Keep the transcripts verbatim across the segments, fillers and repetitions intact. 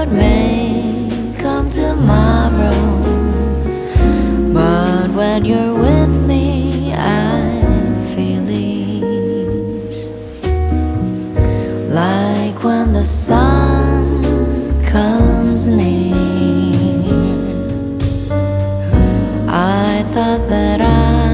what may come tomorrow, but when you're with me I feel ease, like when the sun comes near. I thought that I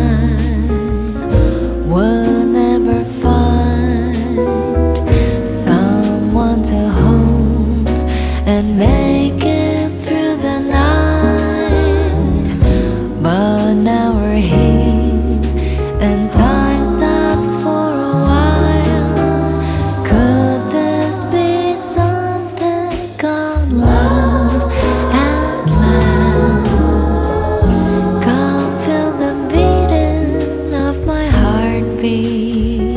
would never find someone to hold and make it through the night, but now we're here and time stops for a while. Could this be something called love at last? Come feel the beating of my heartbeat,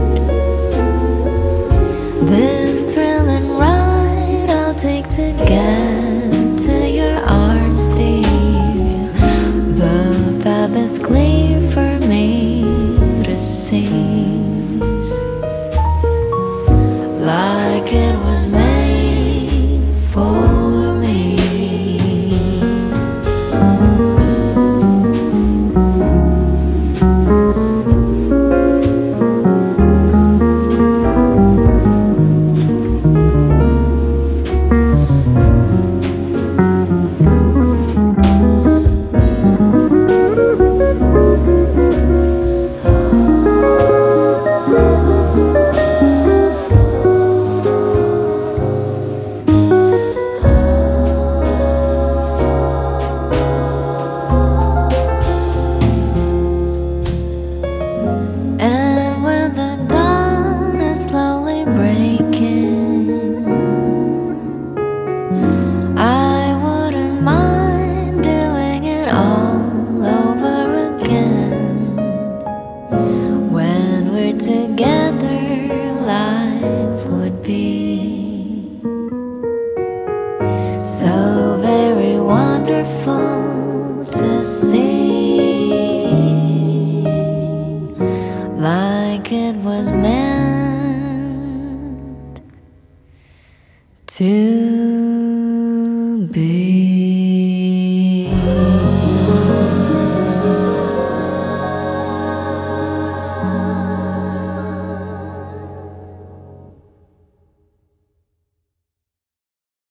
this thrilling ride I'll take to get to your arms, dear. The path is clear for me to seize, like it was made for me. And when the dawn is slowly breaking, I wouldn't mind doing it all over again. When we're together, life would be so very wonderful to see, like it was meant to